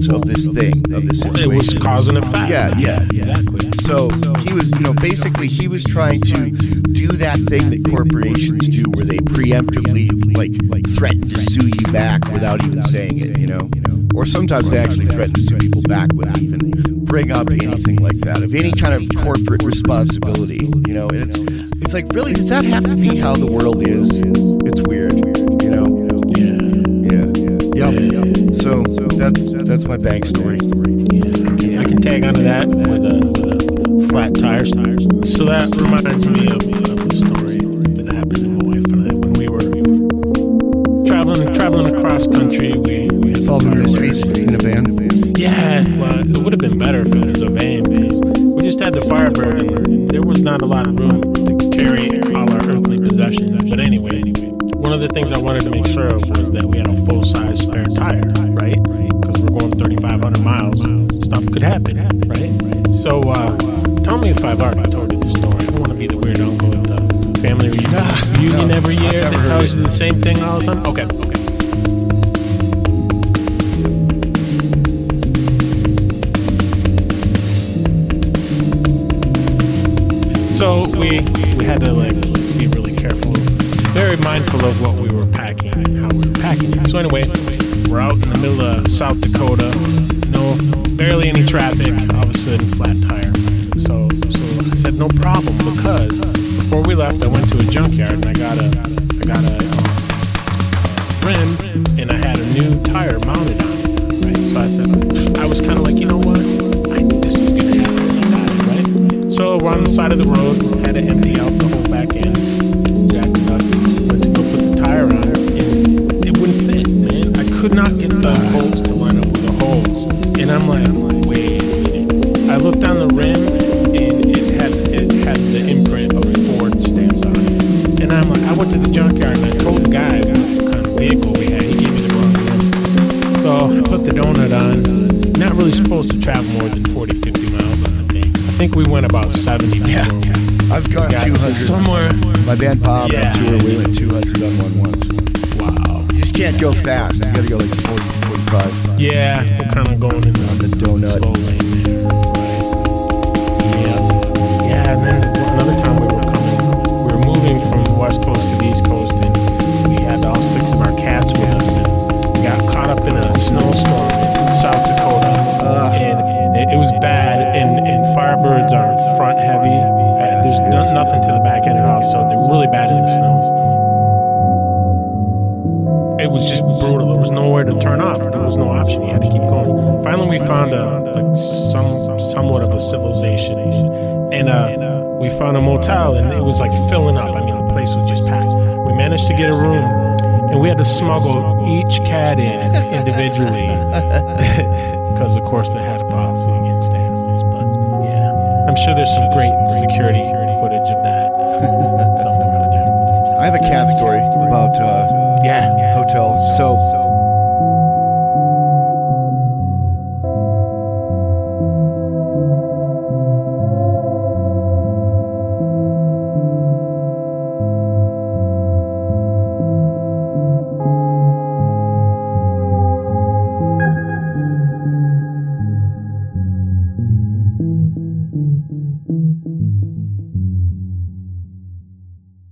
fault of this thing, of this situation. It was cause and effect. Yeah. Exactly. So he was, basically he was trying to do that thing that corporations do where they preemptively like threaten to sue you back without even saying it, Or sometimes they actually threaten to sue people back without even bring up anything like that, of any kind of corporate responsibility, And it's like, really, does that have to be how the world is? It's weird, Yep. So that's my bank story. I can tag onto that with a flat tires. So that reminds me of a story that happened to my wife and I when we were traveling across country. We Solving mysteries in a van. Yeah, well, it would have been better if it was a van because we just had the Firebird and there was not a lot of room to carry all our earthly possessions. But anyway, one of the things I wanted to make sure of was that we had a full-size spare tire, right? Because we're going 3,500 miles. Stuff could happen, right? So tell me if I've already told you this story. I don't want to be the weird uncle at the family reunion every year that tells you the same thing all the time. Okay. So we had to be really careful, very mindful of what we were packing and how we were packing it. So anyway, we're out in the middle of South Dakota, barely any traffic, all of a sudden flat tire. So I said no problem because before we left, I went to a junkyard and I got a rim and I had a new tire mounted on it, right? So I said, I was kind of like, you know what? I knew this was gonna happen. I got it, right? So we're on the side of the road, had to empty out the whole back end, jacked it up, went to go put the tire on, and it wouldn't fit, man. I could not get the bolts to line up with the holes, and I'm like, wait a minute. I looked on the rim, and it had the imprint of Ford stamped on it, and I'm like, I went to the junkyard and I told the guy what kind of vehicle we had. He gave me the wrong rim, so I put the donut on. Not really supposed to travel more than 40, 50 miles on the thing. I think we went about 70. Yeah. I've gone 200. Somewhere. My band Bob on tour, we went 200 on one once. Wow. You just can't go fast. You gotta go like 40, 45. Yeah, we're kind of going in the donut. Slow lane there. Right. Yeah, and then another time we were moving from the West Coast to the East Coast, and we had all 6 of our cats with us, and we got caught up in a snowstorm in South Dakota. And it was bad, and Firebirds are front heavy. There's nothing to the back end at all, so they're really bad in the snow. It was just brutal. There was nowhere to turn off. There was no option. You had to keep going. Finally, we found somewhat of a civilization, and we found a motel, and it was filling up. I mean, the place was just packed. We managed to get a room, and we had to smuggle each cat in individually. Because, of course, they had a policy against animals. But, yeah, I'm sure there's some great security footage of that somewhere out there. I have a cat story about hotels. So